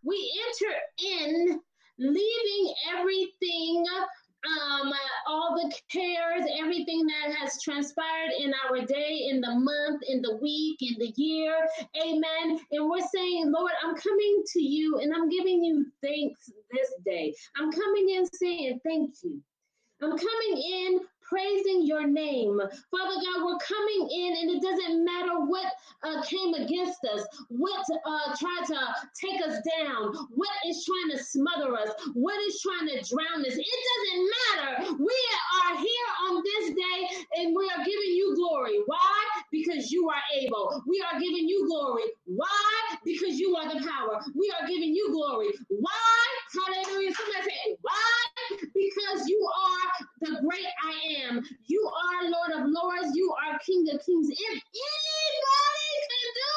We enter in, leaving everything, all the cares, everything that has transpired in our day, in the month, in the week, in the year. Amen. And we're saying, Lord, I'm coming to you and I'm giving you thanks this day. I'm coming in saying thank you. I'm coming in praising your name. Father God, we're coming in, and it doesn't matter what came against us, what tried to take us down, what is trying to smother us, what is trying to drown us. It doesn't matter. We are here on this day, and we are giving you glory. Why? Because you are able. We are giving you glory. Why? Because you are the power. We are giving you glory. Why? Hallelujah. Somebody say, why? Because you are the great I am. You are Lord of Lords. You are King of Kings. If anybody can do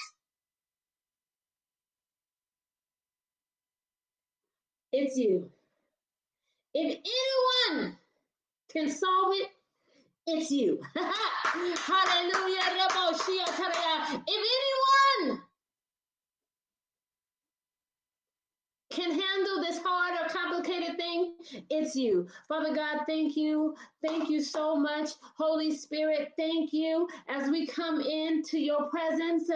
it, it's you. If anyone can solve it, it's you. Hallelujah. If anyone can handle this hard or complicated thing, it's you. Father God, thank you. Thank you so much. Holy Spirit, thank you as we come into your presence,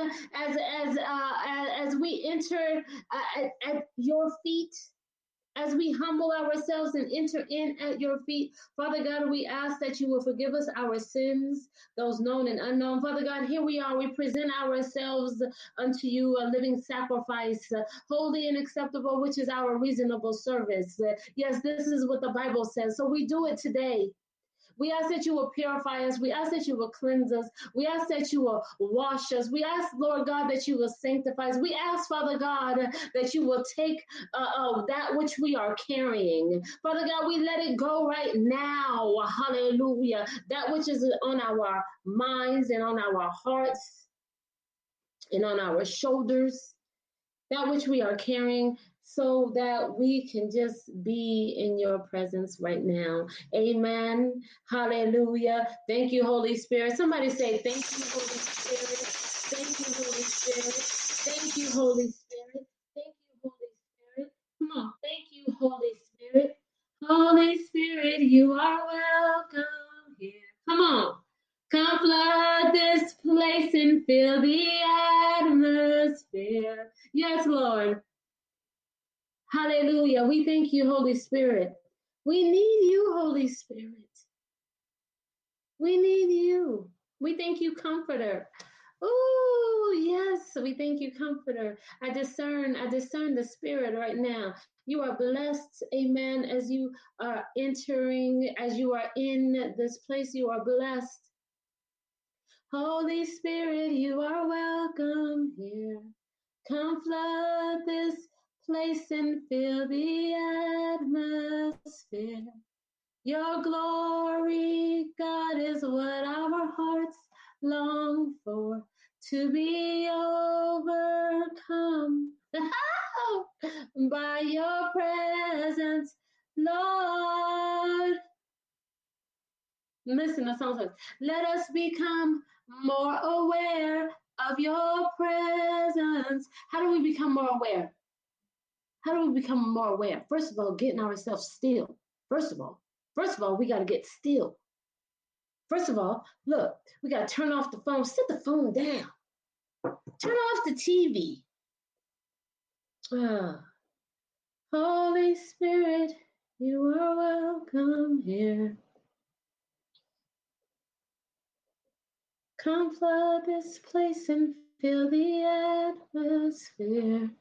as we enter at your feet. As we humble ourselves and enter in at your feet, Father God, we ask that you will forgive us our sins, those known and unknown. Father God, here we are. We present ourselves unto you, a living sacrifice, holy and acceptable, which is our reasonable service. Yes, this is what the Bible says. So we do it today. We ask that you will purify us. We ask that you will cleanse us. We ask that you will wash us. We ask, Lord God, that you will sanctify us. We ask, Father God, that you will take that which we are carrying. Father God, we let it go right now. Hallelujah. That which is on our minds and on our hearts and on our shoulders, that which we are carrying, so that we can just be in your presence right now. Amen. Hallelujah. Thank you, Holy Spirit. Somebody say, thank you, Holy Spirit. Thank you, Holy Spirit. Thank you, Holy Spirit. Thank you, Holy Spirit. Come on. Thank you, Holy Spirit. Holy Spirit, you are welcome here. Come on. Come flood this place and fill the atmosphere. Yes, Lord. Hallelujah. We thank you, Holy Spirit. We need you, Holy Spirit. We need you. We thank you, Comforter. Oh, yes, we thank you, Comforter. I discern the Spirit right now. You are blessed, amen, as you are entering, as you are in this place, you are blessed. Holy Spirit, you are welcome here. Come flood this place and fill the atmosphere. Your glory, God, is what our hearts long for, to be overcome by your presence, Lord. Listen, the song says, let us become more aware of your presence. How do we become more aware? How do we become more aware? First of all, getting ourselves still. First of all, we got to get still. First of all, look, we got to turn off the phone. Sit the phone down. Turn off the TV. Holy Spirit, you are welcome here. Come flood this place and fill the atmosphere.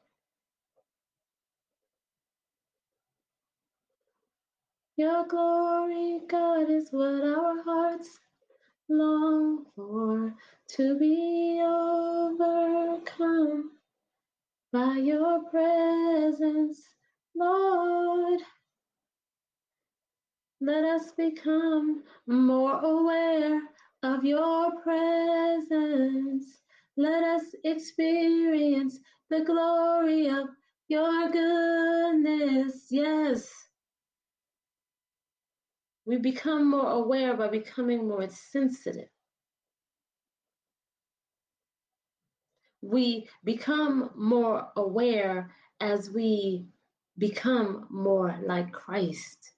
Your glory, God, is what our hearts long for, to be overcome by your presence, Lord. Let us become more aware of your presence. Let us experience the glory of your goodness. Yes. We become more aware by becoming more sensitive. We become more aware as we become more like Christ.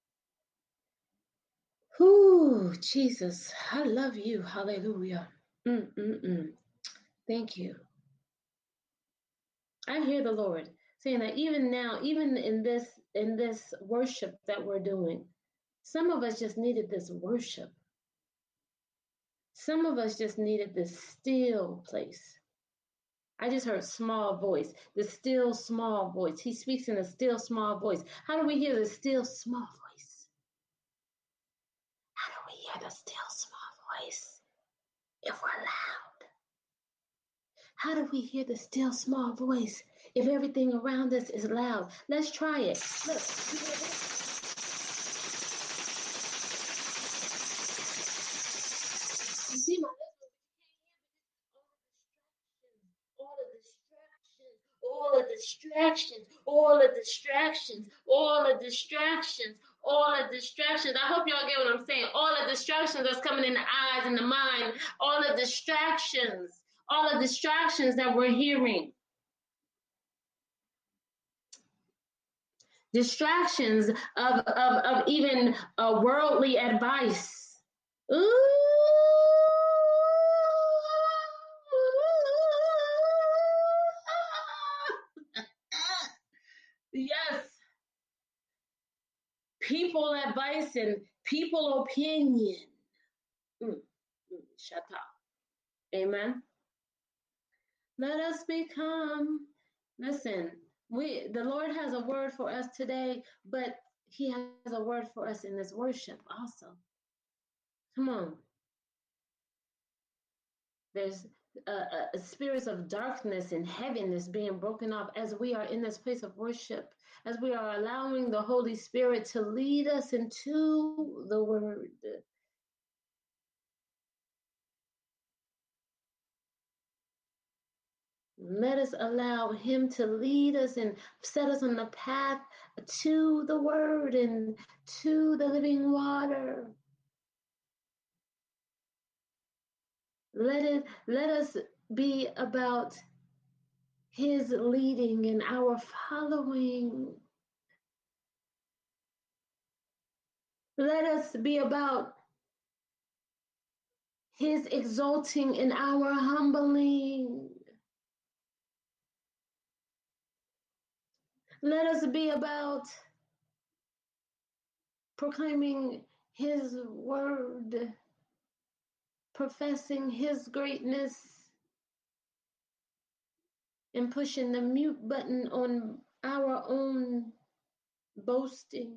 Whoo, Jesus, I love you. Hallelujah. Thank you. I hear the Lord saying that even now, even in this worship that we're doing, some of us just needed this worship. Some of us just needed this still place. I just heard small voice, the still small voice. He speaks in a still small voice. How do we hear the still small voice? How do we hear the still small voice if we're loud? How do we hear the still small voice if everything around us is loud? Let's try it. Look. You see my all the distractions, all the distractions, all the distractions, all the distractions. I hope y'all get what I'm saying. All the distractions that's coming in the eyes and the mind, all the distractions that we're hearing. Distractions of even worldly advice. Ooh. Yes. People advice and people opinion. Shut up. Amen. Let us become. Listen, the Lord has a word for us today, but He has a word for us in this worship also. Come on. There's a spirits of darkness and heaviness being broken off as we are in this place of worship, as we are allowing the Holy Spirit to lead us into the word. Let us allow Him to lead us and set us on the path to the word and to the living water. Let us be about His leading and our following. Let us be about His exalting and our humbling. Let us be about proclaiming His word, professing His greatness, and pushing the mute button on our own boasting.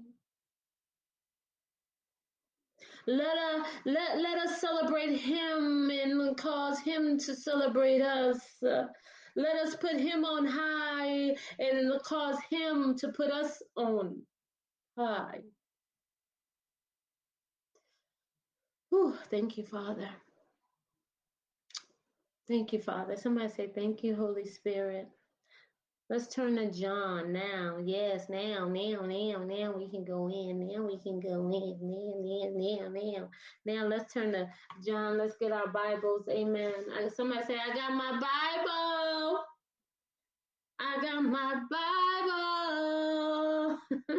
Let us celebrate Him and cause Him to celebrate us. Let us put Him on high and cause Him to put us on high. Whew, thank you, Father. Thank you, Father. Somebody say, thank you, Holy Spirit. Let's turn to John now. Yes, now we can go in. Now we can go in. Now let's turn to John. Let's get our Bibles. Amen. Somebody say, I got my Bible. I got my Bible.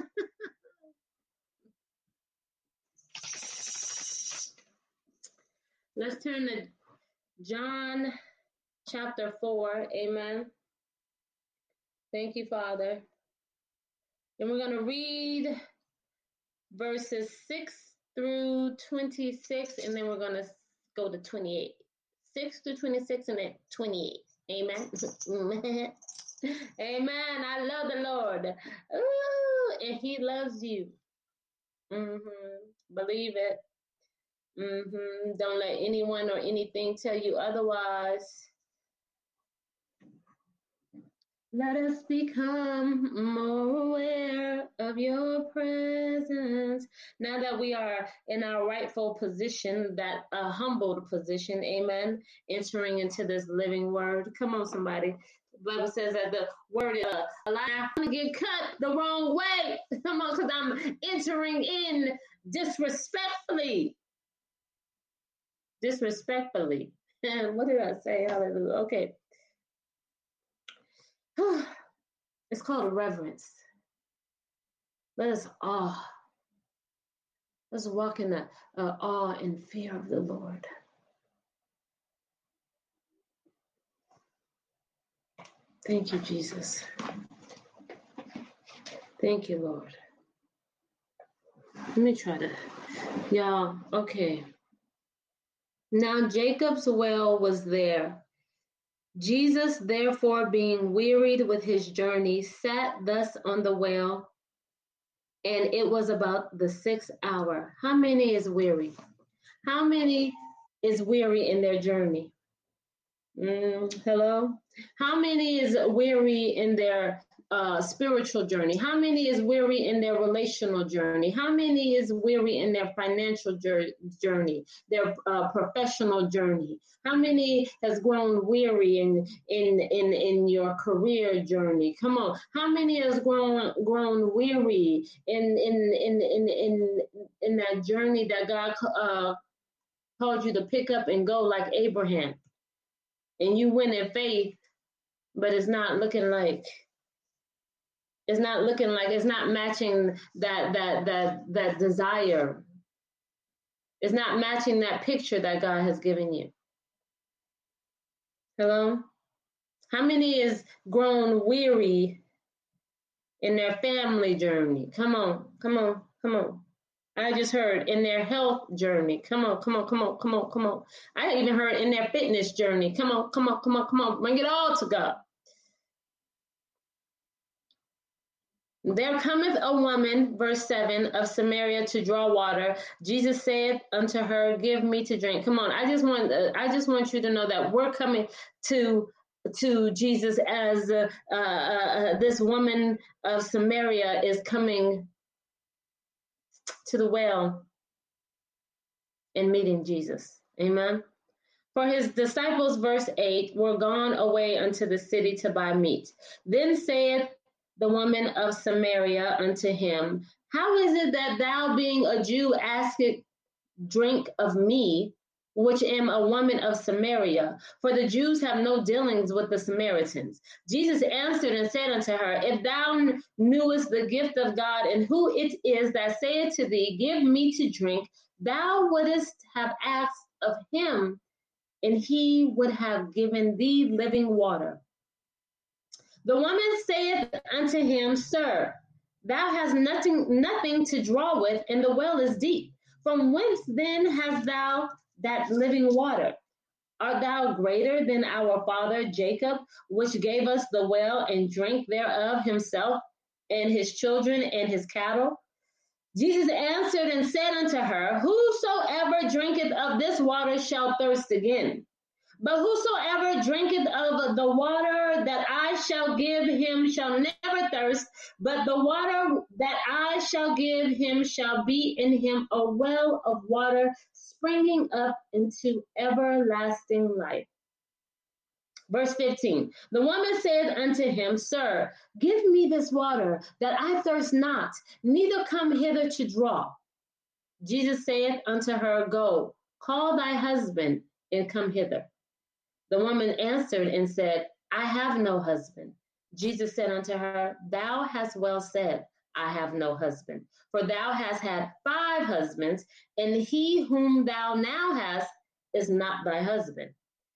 Let's turn to John chapter 4. Amen. Thank you, Father. And we're going to read verses 6 through 26, and then we're going to go to 28. 6 through 26 and then 28. Amen. Amen. I love the Lord. Ooh, and He loves you. Believe it. Don't let anyone or anything tell you otherwise. Let us become more aware of your presence. Now that we are in our rightful position, that humbled position, amen, entering into this living word. Come on, somebody. The Bible says that the word is alive. I'm going to get cut the wrong way. Come on, because I'm entering in disrespectfully. Disrespectfully. What did I say? Hallelujah. Okay. It's called reverence. Let us awe. Let's walk in the awe and fear of the Lord. Thank you, Jesus. Thank you, Lord. Let me try to, y'all, okay. Now Jacob's well was there. Jesus, therefore, being wearied with his journey, sat thus on the well, and it was about the 6th hour. How many is weary? How many is weary in their journey? Hello? How many is weary in their spiritual journey? How many is weary in their relational journey? How many is weary in their financial journey, their professional journey? How many has grown weary in your career journey? Come on. How many has grown weary in that journey that God called you to pick up and go like Abraham? And you went in faith, but it's not matching that desire. It's not matching that picture that God has given you. Hello? How many is grown weary in their family journey? Come on. I just heard in their health journey. Come on. I even heard in their fitness journey. Come on. Bring it all to God. There cometh a woman, verse 7, of Samaria to draw water. Jesus said unto her, give me to drink. Come on, I just want you to know that we're coming to Jesus as this woman of Samaria is coming to the well and meeting Jesus. Amen. For his disciples, verse 8, were gone away unto the city to buy meat. Then saith the woman of Samaria unto him, how is it that thou, being a Jew, askest drink of me, which am a woman of Samaria? For the Jews have no dealings with the Samaritans. Jesus answered and said unto her, if thou knewest the gift of God, and who it is that saith to thee, give me to drink, thou wouldest have asked of him, and he would have given thee living water. The woman saith unto him, Sir, thou hast nothing to draw with, and the well is deep. From whence then hast thou that living water? Art thou greater than our father Jacob, which gave us the well and drank thereof himself, and his children, and his cattle? Jesus answered and said unto her, whosoever drinketh of this water shall thirst again. But whosoever drinketh of the water that I shall give him shall never thirst, but the water that I shall give him shall be in him a well of water springing up into everlasting life. Verse 15, the woman said unto him, Sir, give me this water, that I thirst not, neither come hither to draw. Jesus saith unto her, Go, call thy husband, and come hither. The woman answered and said, I have no husband. Jesus said unto her, Thou hast well said, I have no husband. For thou hast had 5 husbands, and he whom thou now hast is not thy husband.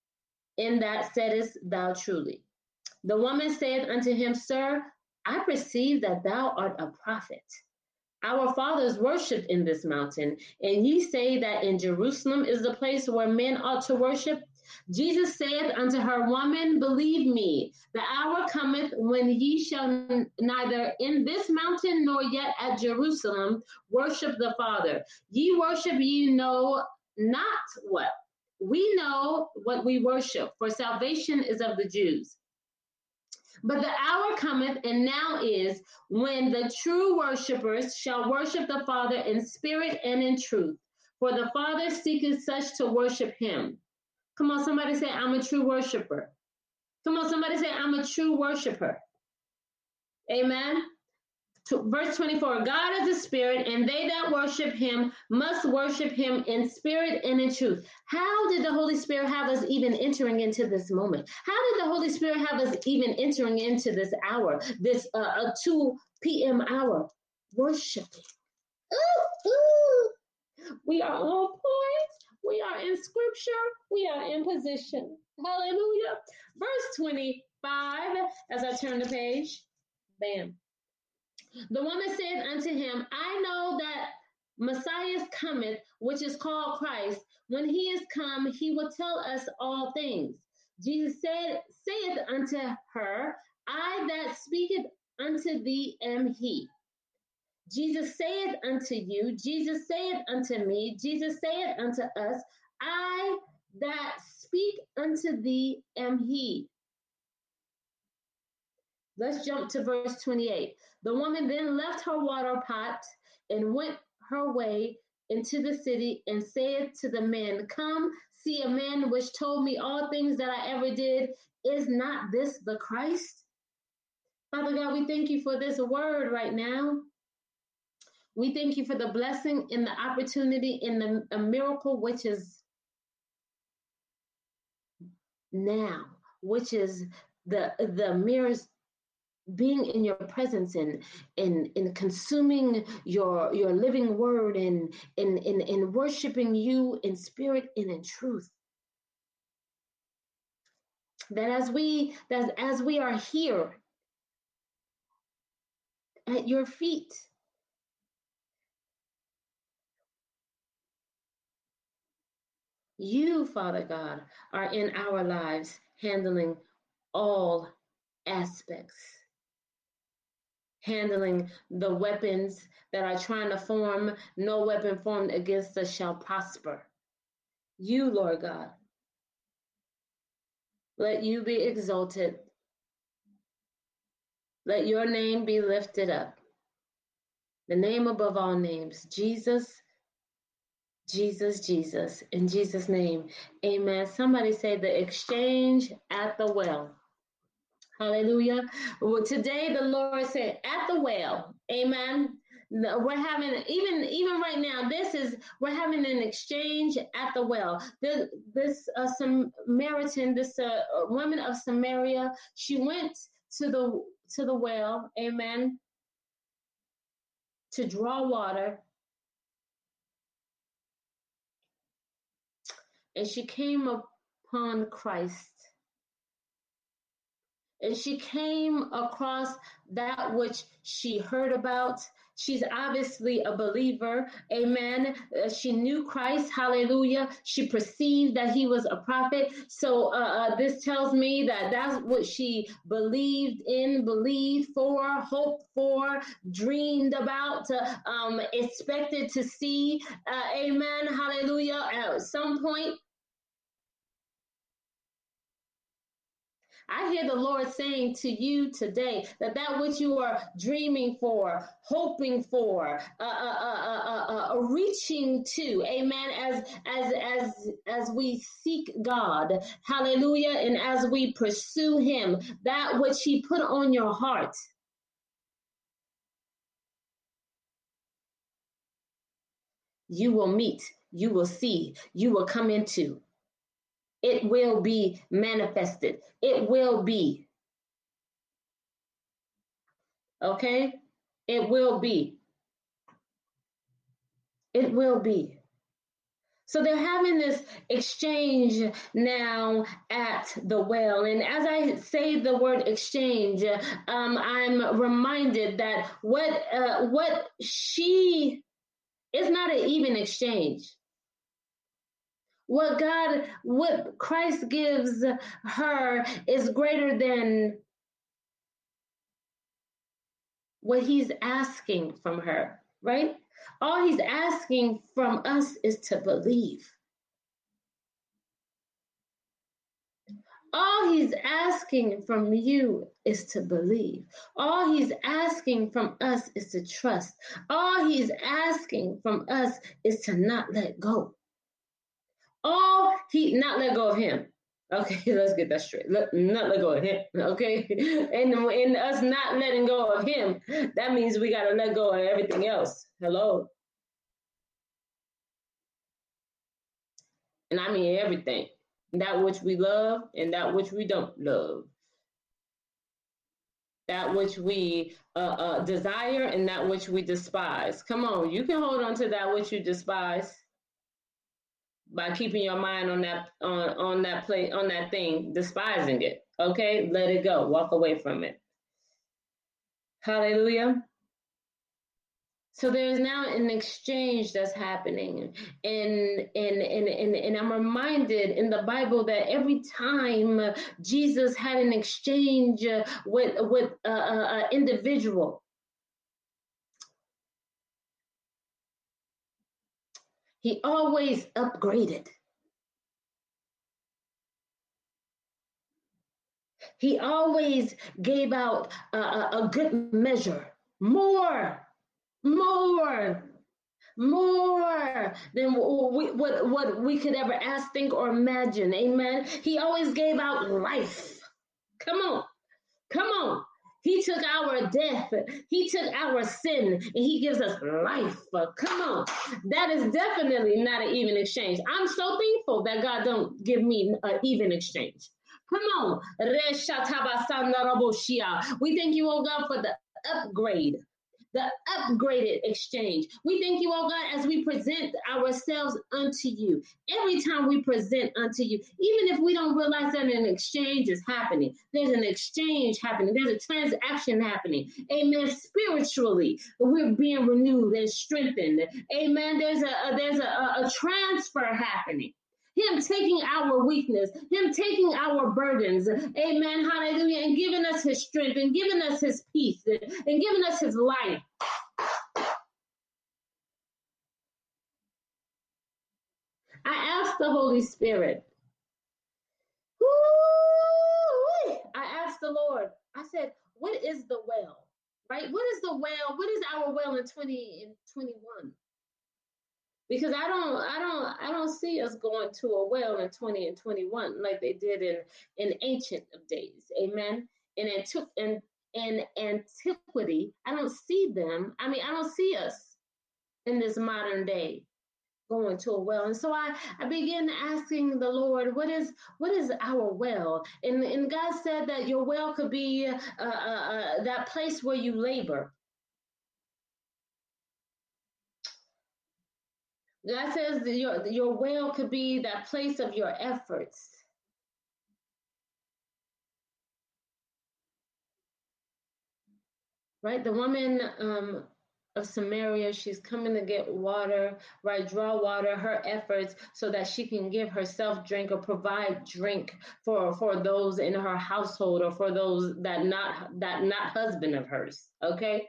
In that saidest thou truly. The woman said unto him, Sir, I perceive that thou art a prophet. Our fathers worshipped in this mountain, and ye say that in Jerusalem is the place where men ought to worship. Jesus said unto her, Woman, believe me, the hour cometh when ye shall neither in this mountain nor yet at Jerusalem worship the Father. Ye worship, ye know not what. We know what we worship, for salvation is of the Jews. But the hour cometh, and now is, when the true worshipers shall worship the Father in spirit and in truth. For the Father seeketh such to worship him. Come on, somebody say, I'm a true worshiper. Come on, somebody say, I'm a true worshiper. Amen. Verse 24, God is a spirit, and they that worship him must worship him in spirit and in truth. How did the Holy Spirit have us even entering into this moment? How did the Holy Spirit have us even entering into this hour, this 2 p.m. hour? Worshiping. Ooh, ooh. We are on point. We are in scripture. We are in position. Hallelujah. Verse 25, as I turn the page, bam. The woman said unto him, I know that Messiah cometh, which is called Christ. When he is come, he will tell us all things. Jesus saith unto her, I that speaketh unto thee am he. Jesus saith unto you, Jesus saith unto me, Jesus saith unto us, I that speak unto thee am he. Let's jump to verse 28. The woman then left her water pot and went her way into the city and said to the men, Come, see a man which told me all things that I ever did. Is not this the Christ? Father God, we thank you for this word right now. We thank you for the blessing and the opportunity and the miracle which is now, which is the merest being in your presence and in consuming your living word and in worshiping you in spirit and in truth. That as we are here at your feet, you, Father God, are in our lives handling all aspects, handling the weapons that are trying to form. No weapon formed against us shall prosper. You, Lord God, let you be exalted. Let your name be lifted up. The name above all names, Jesus, Jesus, Jesus. In Jesus' name, amen. Somebody say the exchange at the well. Hallelujah. Well, today the Lord said at the well, amen. We're having, even right now, we're having an exchange at the well. This Samaritan, this woman of Samaria, she went to the well, amen, to draw water, and she came upon Christ. And she came across that which she heard about. She's obviously a believer. Amen. She knew Christ. Hallelujah. She perceived that he was a prophet. So this tells me that that's what she believed in, believed for, hoped for, dreamed about, expected to see. Amen. Hallelujah. At some point, I hear the Lord saying to you today that which you are dreaming for, hoping for, reaching to, amen, as we seek God, hallelujah, and as we pursue him, that which he put on your heart, you will meet, you will see, you will come into. It will be manifested. It will be. Okay? It will be. It will be. So they're having this exchange now at the well. And as I say the word exchange, I'm reminded that what she is not an even exchange. What Christ gives her is greater than what he's asking from her, right? All he's asking from us is to believe. All he's asking from you is to believe. All he's asking from us is to trust. All he's asking from us is to not let go. Not let go of him. Okay, let's get that straight. Not let go of him. Okay, and in us not letting go of him, that means we got to let go of everything else. Hello, and I mean everything. That which we love and that which we don't love. That which we desire and that which we despise. Come on, you can hold on to that which you despise by keeping your mind on that play on that thing, despising it. Okay, let it go. Walk away from it. Hallelujah. So there's now an exchange that's happening, and I'm reminded in the Bible that every time Jesus had an exchange with an individual, he always upgraded. He always gave out a good measure, more, more, more than what we could ever ask, think, or imagine. Amen. He always gave out life. Come on. Come on. He took our death. He took our sin and he gives us life. Come on. That is definitely not an even exchange. I'm so thankful that God don't give me an even exchange. Come on. We thank you, oh God, for the upgrade, the upgraded exchange. We thank you, oh God, as we present ourselves unto you. Every time we present unto you, even if we don't realize that an exchange is happening, there's an exchange happening, there's a transaction happening. Amen. Spiritually, we're being renewed and strengthened. Amen. There's a transfer happening. Him taking our weakness, him taking our burdens, amen, hallelujah, and giving us his strength, and giving us his peace, and giving us his life. I asked the Holy Spirit, I asked the Lord, I said, what is the well? Right? What is the well? What is our well in 20 and 21? Because I don't see us going to a well in 20 and 21 like they did in ancient days. Amen. And it took in antiquity, I don't see them. I mean, I don't see us in this modern day going to a well. And so I began asking the Lord, what is our well? And God said that your well could be that place where you labor. God says that your well could be that place of your efforts. Right? The woman of Samaria, she's coming to get water, right? Draw water, her efforts, so that she can give herself drink or provide drink for those in her household or for those that not husband of hers. Okay?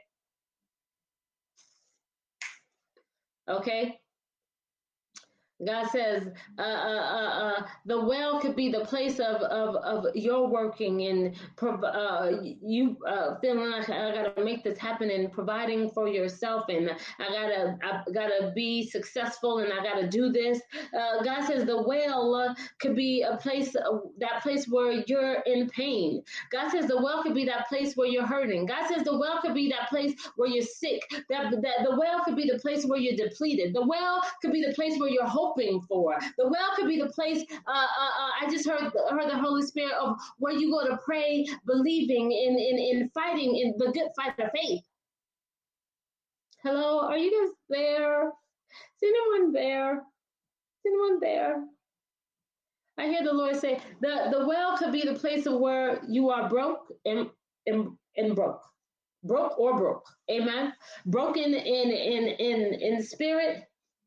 Okay? God says the well could be the place of your working and you feeling like I gotta make this happen and providing for yourself, and I gotta be successful and I gotta do this. God says the well could be a place, that place where you're in pain. God says the well could be that place where you're hurting. God says the well could be that place where you're sick. That the well could be the place where you're depleted. The well could be the place where you're hoping for. The well could be the place. I just heard the Holy Spirit of where you go to pray, believing in fighting in the good fight of faith. Hello, are you guys there? Is anyone there? Is anyone there? I hear the Lord say the well could be the place of where you are broke and broke. Broke or broke. Amen. Broken in spirit,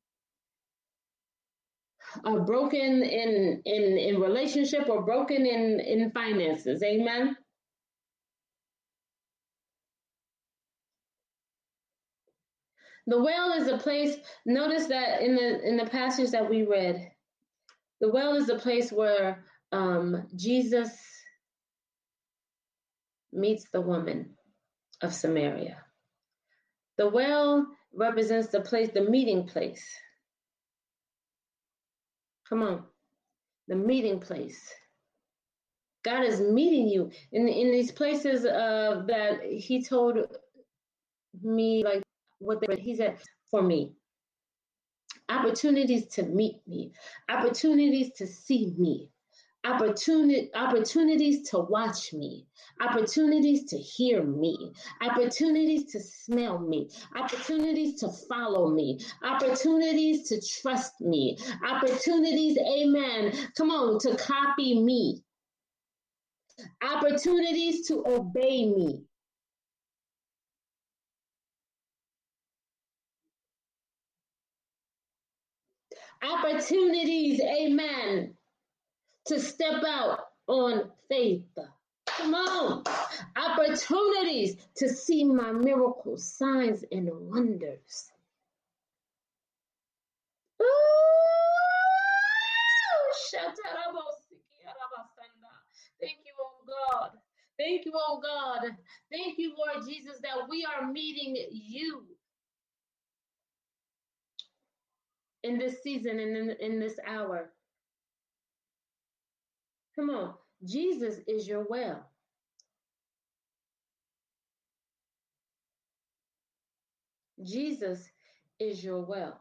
broken in relationship, or broken in finances. Amen. The well is a place. Notice that in the passage that we read, the well is a place where Jesus meets the woman of Samaria. The well represents the place, the meeting place. Come on, the meeting place. God is meeting you in these places that He told me, like what He said for me. Opportunities to meet me, opportunities to see me, opportunities to watch me, opportunities to hear me, opportunities to smell me, opportunities to follow me, opportunities to trust me, opportunities, amen, come on, to copy me, opportunities to obey me. Opportunities, amen, to step out on faith. Come on. Opportunities to see my miracles, signs, and wonders. Ooh, thank you, oh God. Thank you, oh God. Thank you, Lord Jesus, that we are meeting you in this season and in this hour. Come on. Jesus is your well. Jesus is your well.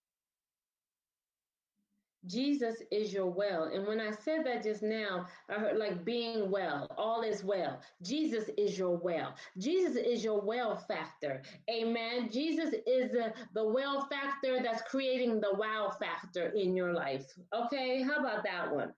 Jesus is your well. And when I said that just now, I heard like being well, all is well. Jesus is your well. Jesus is your well factor. Amen. Jesus is the well factor that's creating the wow factor in your life. Okay, how about that one?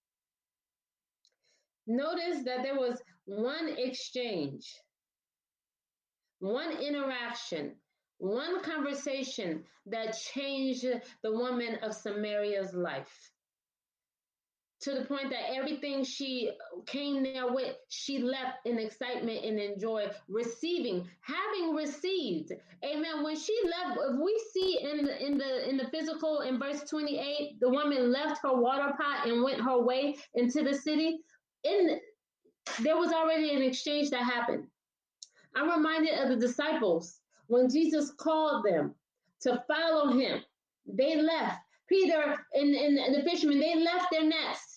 Notice that there was one exchange, one interaction, one conversation that changed the woman of Samaria's life, to the point that everything she came there with, she left in excitement and in joy, receiving, having received. Amen. When she left, if we see in the physical in verse 28, the woman left her water pot and went her way into the city. There was already an exchange that happened. I'm reminded of the disciples when Jesus called them to follow him. They left. Peter and the fishermen, they left their nets.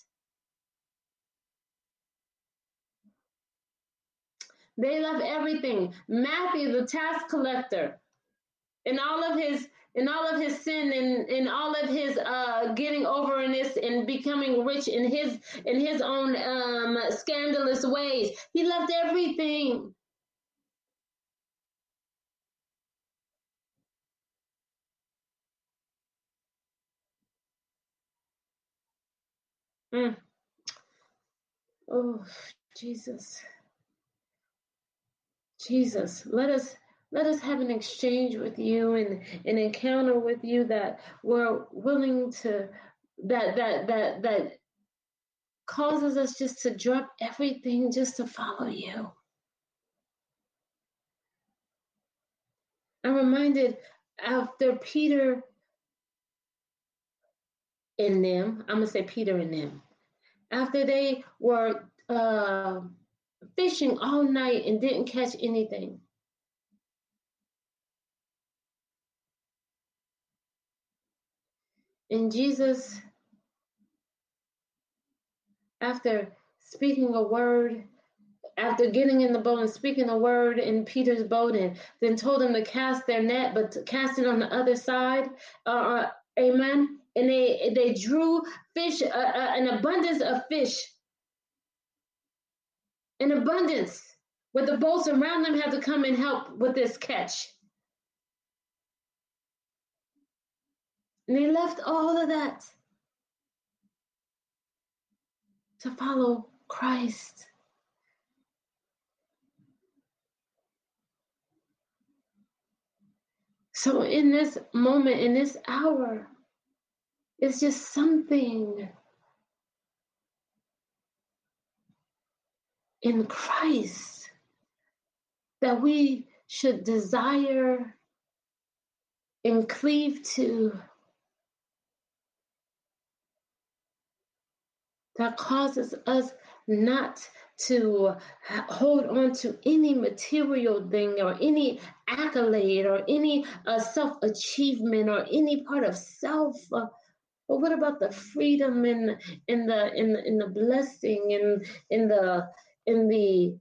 They left everything. Matthew, the tax collector, in all of his sin and all of his getting over in this and becoming rich in his own scandalous ways, he left everything. Mm. Oh, Jesus. Jesus, let us have an exchange with you and an encounter with you that we're willing to, that causes us just to drop everything just to follow you. I'm reminded after Peter and them, I'm gonna say Peter and them, after they were fishing all night and didn't catch anything. And Jesus, after speaking a word, after getting in the boat and speaking a word in Peter's boat, and then told them to cast their net, but to cast it on the other side, amen. And they drew fish, an abundance of fish, an abundance, where the boats around them had to come and help with this catch. And they left all of that to follow Christ. So in this moment, in this hour, it's just something in Christ that we should desire and cleave to, that causes us not to hold on to any material thing or any accolade or any self-achievement or any part of self, But what about the freedom and in the blessing and in the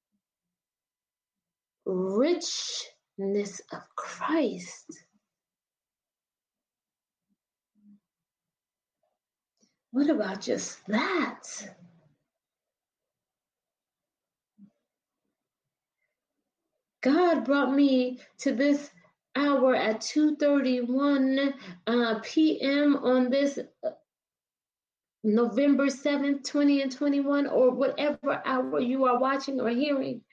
richness of Christ? What about just that? God brought me to this hour at 2:31 p.m. on this November 7th, 20 and 21, or whatever hour you are watching or hearing,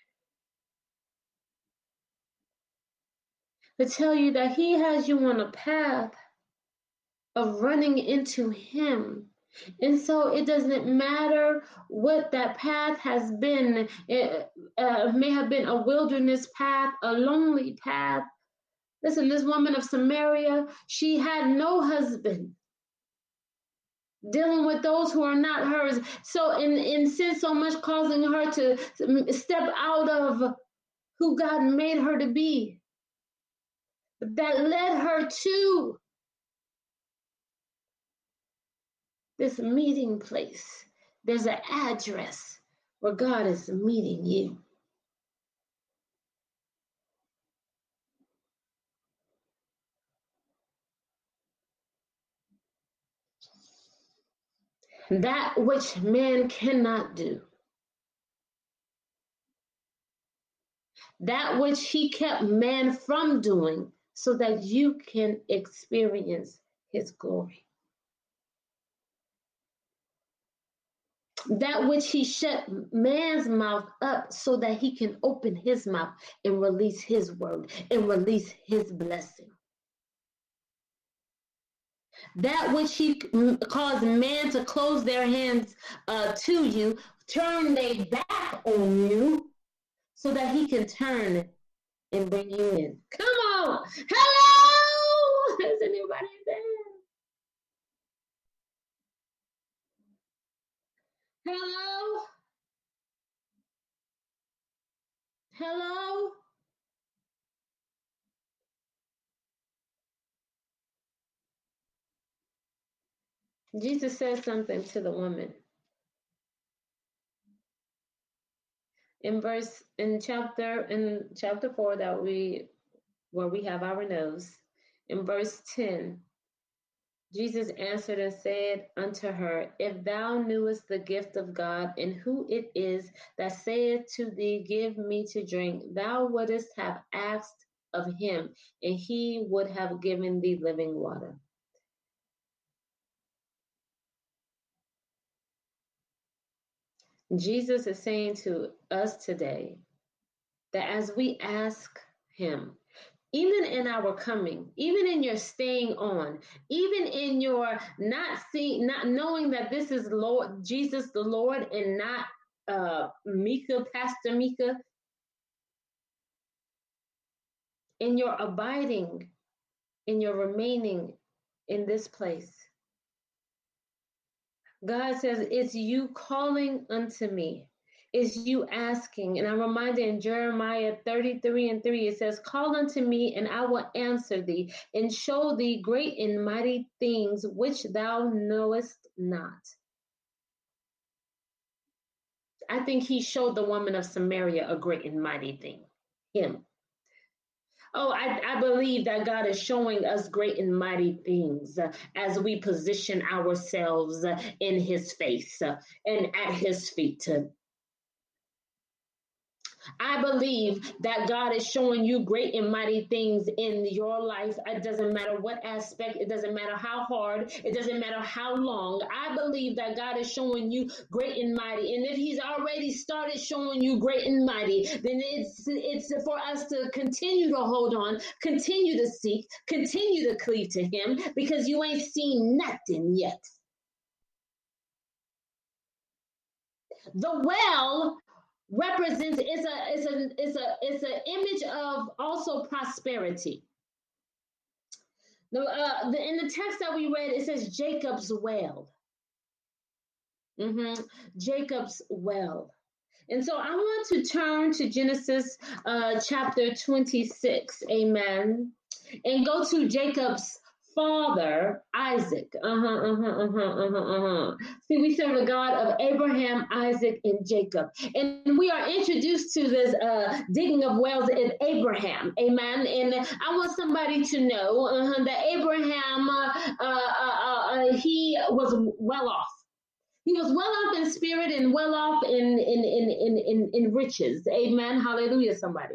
to tell you that He has you on a path of running into Him. And so it doesn't matter what that path has been. It may have been a wilderness path, a lonely path. Listen, this woman of Samaria, she had no husband, dealing with those who are not hers. So in sin, so much causing her to step out of who God made her to be. That led her to this meeting place. There's an address where God is meeting you. That which man cannot do, that which He kept man from doing, so that you can experience His glory. That which He shut man's mouth up, so that He can open His mouth and release His word and release His blessing. That which He caused man to close their hands to you, turn their back on you, so that He can turn and bring you in. Come on. Hello. Is anybody there? Hello. Hello. Jesus says something to the woman in chapter 4 where we have our nose. In verse 10, Jesus answered and said unto her, If thou knewest the gift of God, and who it is that saith to thee, Give me to drink, thou wouldest have asked of him, and he would have given thee living water. Jesus is saying to us today that as we ask Him, even in our coming, even in your staying on, even in your not knowing that this is Lord Jesus the Lord and not Mika, Pastor Mika, in your abiding, in your remaining in this place, God says, it's you calling unto me. It's you asking. And I'm reminded in Jeremiah 33:3, it says, Call unto me, and I will answer thee, and show thee great and mighty things which thou knowest not. I think He showed the woman of Samaria a great and mighty thing. Him. Oh, I believe that God is showing us great and mighty things as we position ourselves in His face and at His feet. I believe that God is showing you great and mighty things in your life. It doesn't matter what aspect, it doesn't matter how hard, it doesn't matter how long. I believe that God is showing you great and mighty. And if He's already started showing you great and mighty, then it's for us to continue to hold on, continue to seek, continue to cleave to Him, because you ain't seen nothing yet. The well represents, it's an image of also prosperity. In the text that we read, it says Jacob's well. Jacob's well. And so I want to turn to Genesis chapter 26, amen, and go to Jacob's father, Isaac. See, we serve the God of Abraham, Isaac, and Jacob. And we are introduced to this digging of wells in Abraham. Amen. And I want somebody to know that Abraham, he was well off. He was well off in spirit and well off in riches. Amen. Hallelujah, somebody.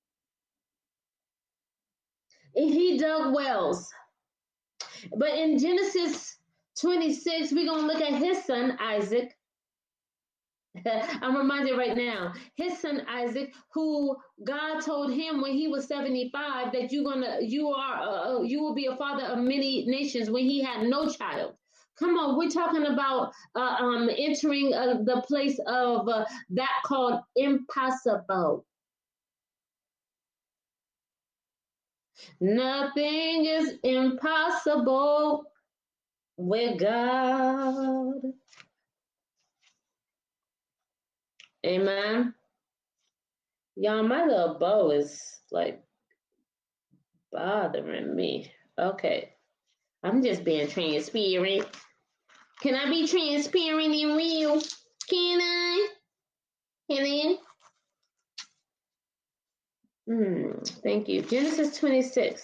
And he dug wells. But in Genesis 26, we're going to look at his son, Isaac. I'm reminded right now, his son Isaac, who God told him when he was 75 that you will be a father of many nations when he had no child. Come on, we're talking about entering the place of that called impossible. Nothing is impossible with God. Amen. Y'all, my little bow is like bothering me. Okay. I'm just being transparent. Can I be transparent and real? Can I? Can I? Thank you. Genesis 26.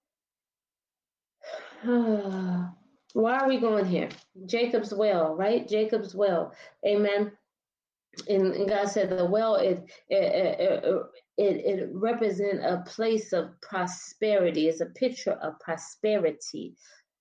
Why are we going here? Jacob's well, right? Jacob's well. Amen. And God said the well, it represents a place of prosperity. It's a picture of prosperity.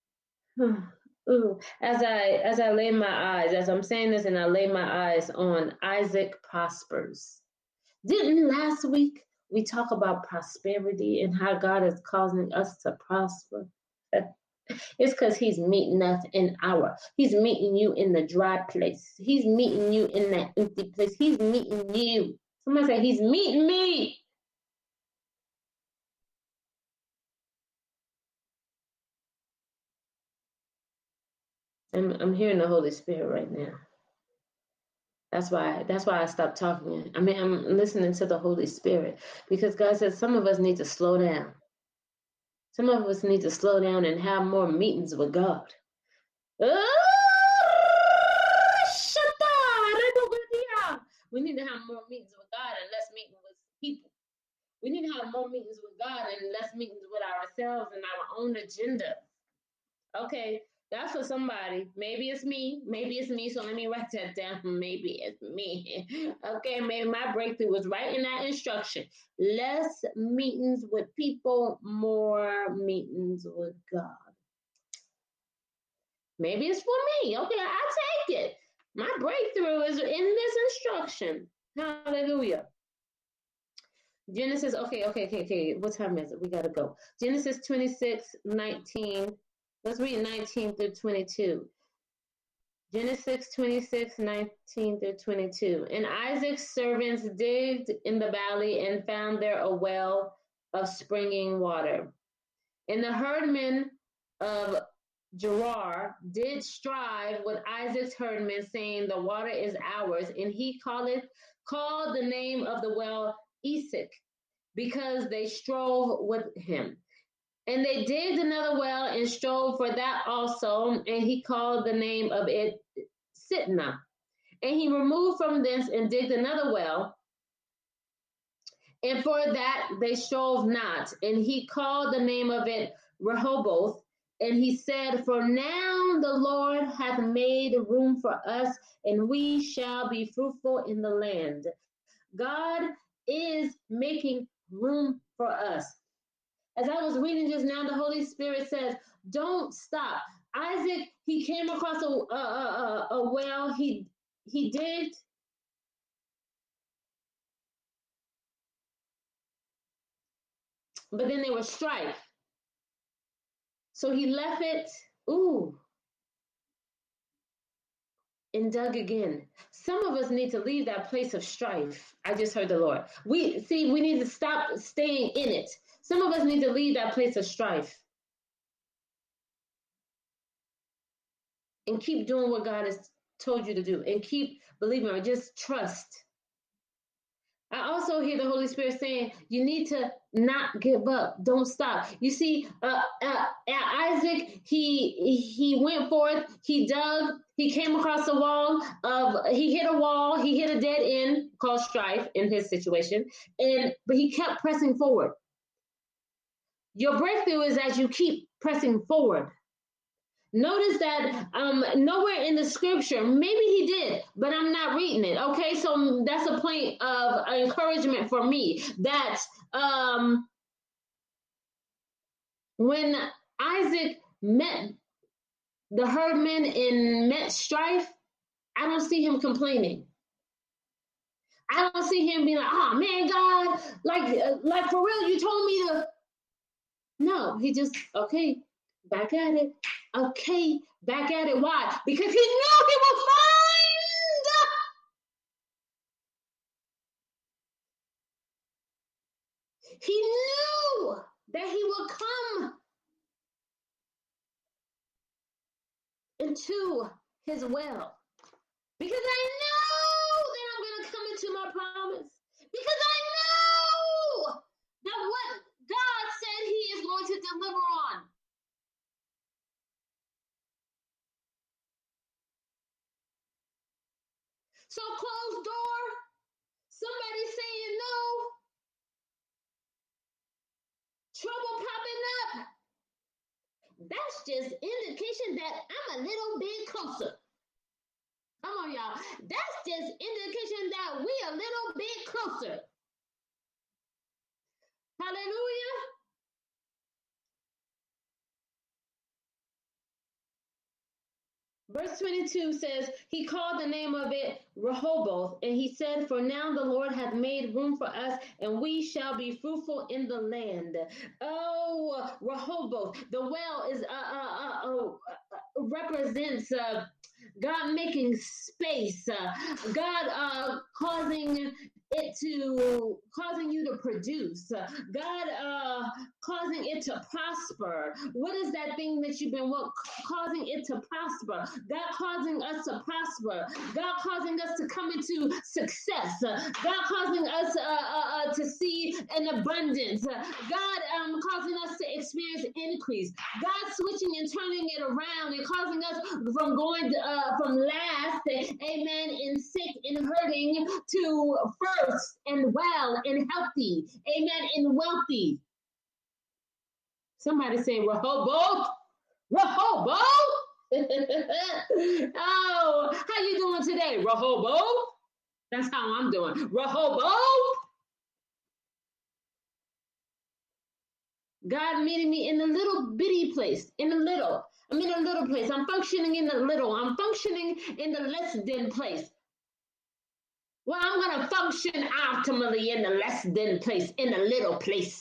Ooh. As I lay my eyes, as I'm saying this, and I lay my eyes on Isaac prospers. Didn't last week we talk about prosperity and how God is causing us to prosper? It's because he's meeting us he's meeting you in the dry place. He's meeting you in that empty place. He's meeting you. Somebody say, he's meeting me. I'm hearing the Holy Spirit right now. That's why I stopped talking. I mean, I'm listening to the Holy Spirit because God says some of us need to slow down. Some of us need to slow down and have more meetings with God. We need to have more meetings with God and less meetings with people. We need to have more meetings with God and less meetings with ourselves and our own agenda. Okay, that's for somebody. Maybe it's me. So let me write that down. Maybe it's me. Okay, maybe my breakthrough was right in that instruction. Less meetings with people, more meetings with God. Maybe it's for me. Okay, I take it. My breakthrough is in this instruction. Hallelujah. Genesis, okay. What time is it? We got to go. Genesis 26:19. Let's read 19 through 22. Genesis 26:19 through 22. And Isaac's servants digged in the valley and found there a well of springing water. And the herdmen of Gerar did strive with Isaac's herdmen, saying, the water is ours. And he called the name of the well Esek, because they strove with him. And they digged another well and strove for that also, and he called the name of it Sitnah. And he removed from thence and digged another well, and for that they strove not, and he called the name of it Rehoboth. And he said, for now the Lord hath made room for us, and we shall be fruitful in the land. God is making room for us. As I was reading just now, the Holy Spirit says, don't stop. Isaac, he came across a well. He digged. But then there was strife. So he left it, and dug again. Some of us need to leave that place of strife. I just heard the Lord. We need to stop staying in it. Some of us need to leave that place of strife and keep doing what God has told you to do and keep believing or just trust. I also hear the Holy Spirit saying, you need to not give up. Don't stop. You see, Isaac, he went forth, he dug, he came across the wall he hit a wall, he hit a dead end called strife in his situation, but he kept pressing forward. Your breakthrough is as you keep pressing forward. Notice that nowhere in the scripture, maybe he did, but I'm not reading it. Okay, so that's a point of encouragement for me that when Isaac met the herdmen and met strife, I don't see him complaining. I don't see him being like, "Oh man, God, like for real, you told me to." No, he just okay, back at it. Okay, back at it. Why? Because he knew he would find. He knew that he would come into his well. Because I know that I'm going to come into my promise. Because I know that what God said he is going to deliver on. So closed door, somebody saying no, trouble popping up. That's just indication that I'm a little bit closer. Come on, y'all. That's just indication that we a little bit closer. Hallelujah. Verse 22 says, he called the name of it Rehoboth, and he said, for now the Lord hath made room for us, and we shall be fruitful in the land. Oh, Rehoboth. The well is represents God making space, God causing you to produce, God causing it to prosper. What is that thing that you've been causing it to prosper? God causing us to prosper. God causing us to come into success. God causing us to see an abundance. God causing us to experience increase. God switching and turning it around and causing us from going from last, amen, and sick and hurting to first and well and healthy, amen, and wealthy. Somebody say Rehoboth. Rehoboth. Oh, how you doing today, Rehoboth? That's how I'm doing. Rehoboth. God meeting me in a little bitty place, I'm in a little place. I'm functioning in the little. I'm functioning in the less than place. Well, I'm going to function optimally in the less than place, in a little place.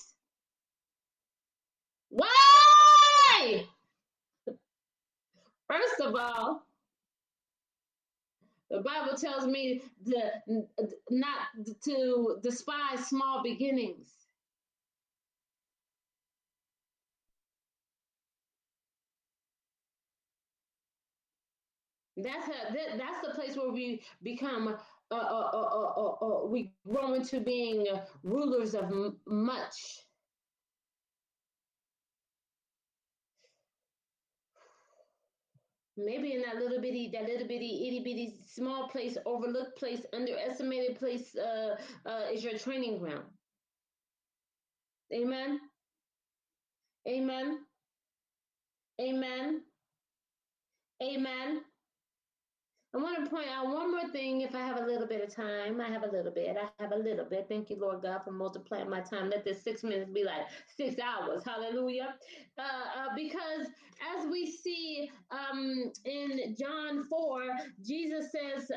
Why? First of all, the Bible tells me not to despise small beginnings. That's the place where we become we grow into being rulers of much. Maybe in that little bitty, itty bitty, small place, overlooked place, underestimated place is your training ground. Amen. Amen. Amen. Amen. I want to point out one more thing if I have a little bit of time. I have a little bit. Thank you, Lord God, for multiplying my time. Let this 6 minutes be like 6 hours. Hallelujah. Because as we see in John 4, Jesus says,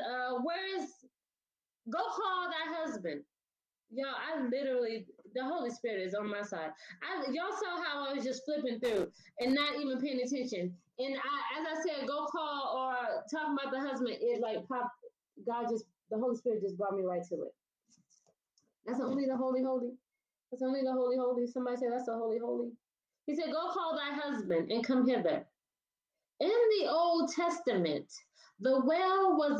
go call thy husband. Y'all, the Holy Spirit is on my side. Y'all saw how I was just flipping through and not even paying attention. And as I said, go call or talk about the husband, it like popped. The Holy Spirit just brought me right to it. That's only the Holy Holy. That's only the Holy Holy. Somebody say that's the Holy Holy. He said, go call thy husband and come hither. In the Old Testament, the well was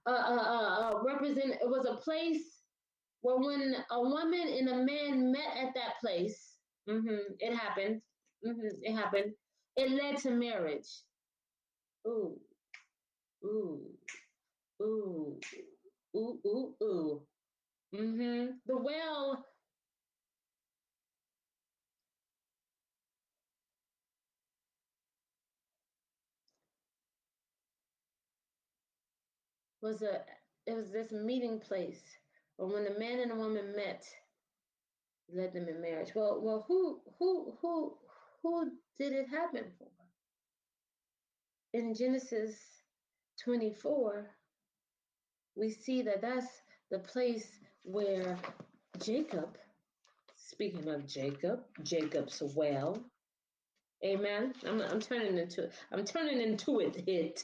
it was a place where when a woman and a man met at that place, it happened. It happened. it led to marriage. Ooh, ooh, ooh, ooh, ooh, ooh. The well was this meeting place, or when a man and a woman met, led them in marriage. Well, who did it happen for? In Genesis 24, we see that that's the place where Jacob, speaking of Jacob, Jacob's well. Amen. I'm turning into it. I'm turning into it.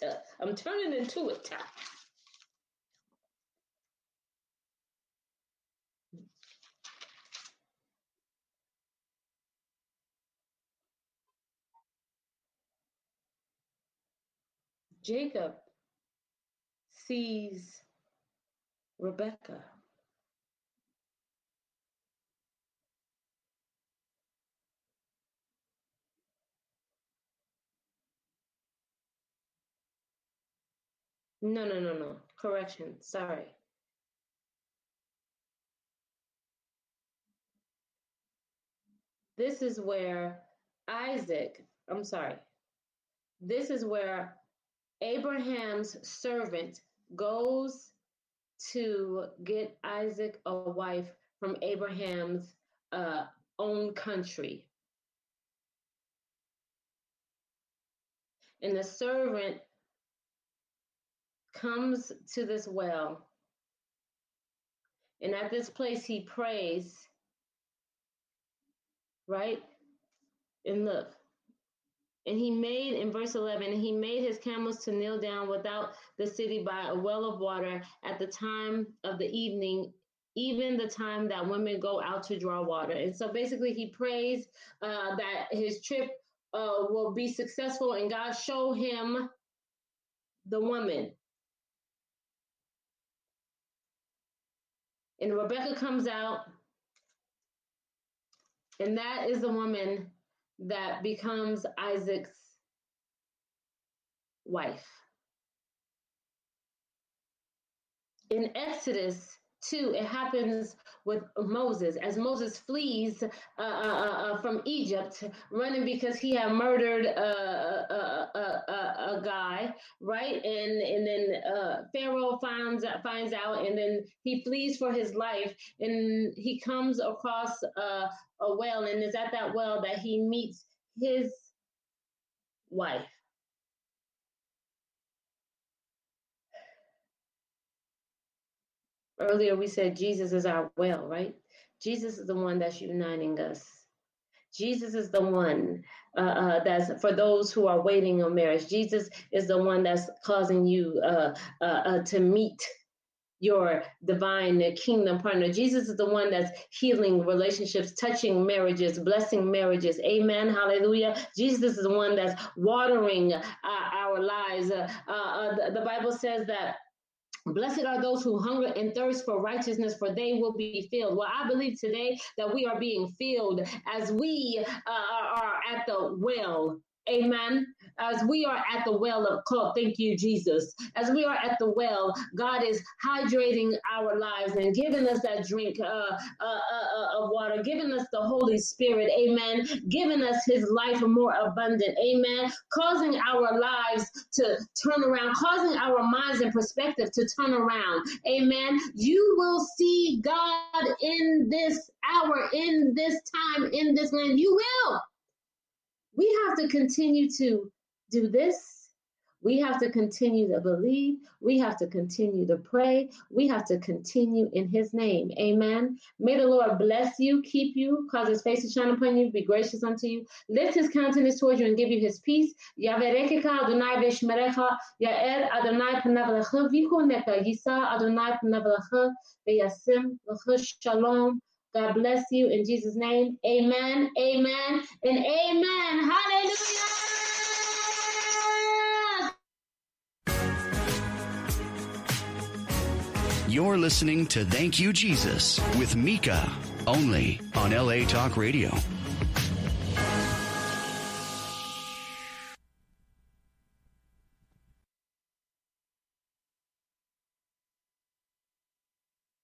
Jacob sees Rebecca. No. Correction. Sorry. This is where This is where Abraham's servant goes to get Isaac a wife from Abraham's own country. And the servant comes to this well. And at this place, he prays, right? And look, and he made, in verse 11, he made his camels to kneel down without the city by a well of water at the time of the evening, even the time that women go out to draw water. And so basically he prays that his trip will be successful and God show him the woman. And Rebecca comes out, and that is the woman that becomes Isaac's wife. In Exodus 2, it happens with Moses, as Moses flees from Egypt, running because he had murdered a guy, right? And then Pharaoh finds out, and then he flees for his life, and he comes across a well, and it's at that well that he meets his wife. Earlier we said Jesus is our well, right? Jesus is the one that's uniting us. Jesus is the one that's for those who are waiting on marriage. Jesus is the one that's causing you to meet your divine kingdom partner. Jesus is the one that's healing relationships, touching marriages, blessing marriages. Amen. Hallelujah. Jesus is the one that's watering our lives. The Bible says that blessed are those who hunger and thirst for righteousness, for they will be filled. Well, I believe today that we are being filled as we are at the well. Amen. As we are at the well of God, thank you, Jesus. As we are at the well, God is hydrating our lives and giving us that drink of water, giving us the Holy Spirit. Amen. Giving us his life more abundant. Amen. Causing our lives to turn around, causing our minds and perspective to turn around. Amen. You will see God in this hour, in this time, in this land. You will. We have to continue to do this. We have to continue to believe. We have to continue to pray. We have to continue in his name. Amen. May the Lord bless you, keep you, cause his face to shine upon you, be gracious unto you, lift his countenance towards you and give you his peace. Yaverekeka Adonai veshmerecha, Yael Adonai p'navlecha v'yichoneka, Yisa Adonai p'navlecha v'yasim l'cha shalom. God bless you in Jesus' name. Amen, amen, and amen. Hallelujah. You're listening to Thank You, Jesus with Mika, only on LA Talk Radio.